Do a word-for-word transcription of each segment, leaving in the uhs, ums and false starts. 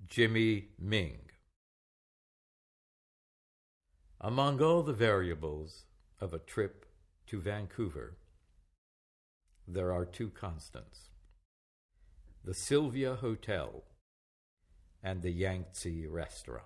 Jimmy Ming. Among all the variables of a trip to Vancouver, there are two constants: the Sylvia Hotel and the Yangtze Restaurant.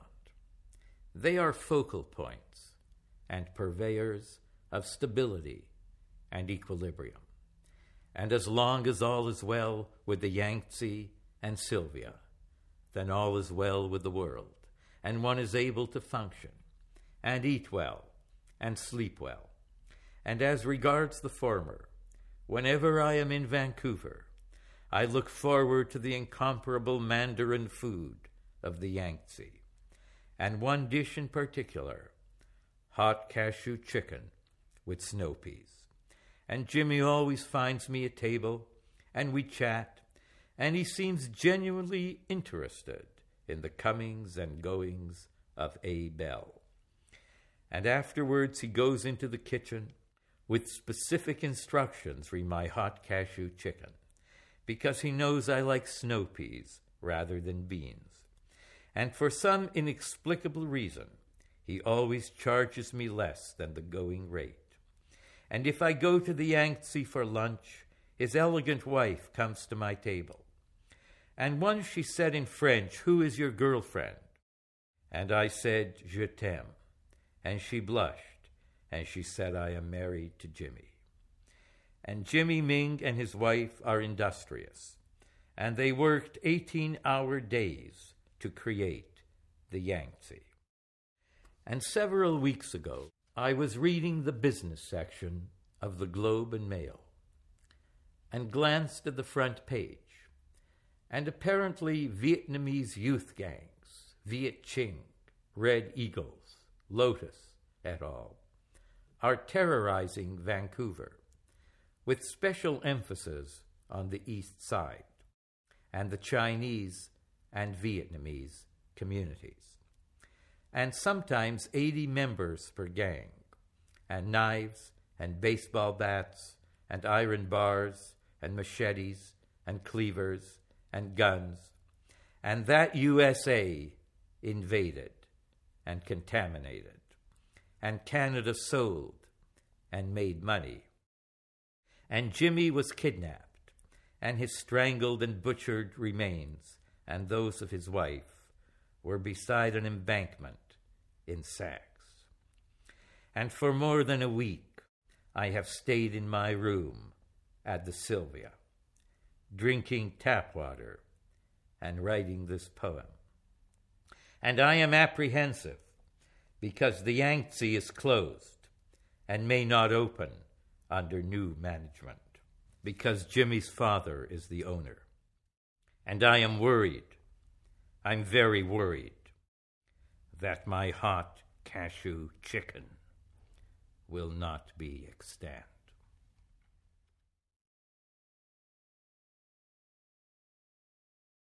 They are focal points and purveyors of stability and equilibrium. And as long as all is well with the Yangtze and Sylvia, then all is well with the world, and one is able to function and eat well and sleep well. And as regards the former, whenever I am in Vancouver, I look forward to the incomparable Mandarin food of the Yangtze, and one dish in particular, hot cashew chicken with snow peas. And Jimmy always finds me at table, and we chat, and he seems genuinely interested in the comings and goings of A. Bell. And afterwards he goes into the kitchen with specific instructions for my hot cashew chicken, because he knows I like snow peas rather than beans. And for some inexplicable reason, he always charges me less than the going rate. And if I go to the Yangtze for lunch, his elegant wife comes to my table. And once she said in French, "Who is your girlfriend?" And I said, "Je t'aime." And she blushed, and she said, "I am married to Jimmy." And Jimmy Ming and his wife are industrious, and they worked eighteen-hour days to create the Yangtze. And several weeks ago, I was reading the business section of the Globe and Mail and glanced at the front page, and apparently Vietnamese youth gangs, Viet Chinh, Red Eagles, Lotus, et al., are terrorizing Vancouver, with special emphasis on the East Side and the Chinese and Vietnamese communities. And sometimes eighty members per gang, and knives and baseball bats and iron bars and machetes and cleavers and guns, and that U S A invaded and contaminated, and Canada sold and made money. And Jimmy was kidnapped, and his strangled and butchered remains and those of his wife were beside an embankment in sacks. And for more than a week, I have stayed in my room at the Sylvia, drinking tap water and writing this poem. And I am apprehensive because the Yangtze is closed and may not open under new management, because Jimmy's father is the owner. And I am worried, I'm very worried, that my hot cashew chicken will not be extant.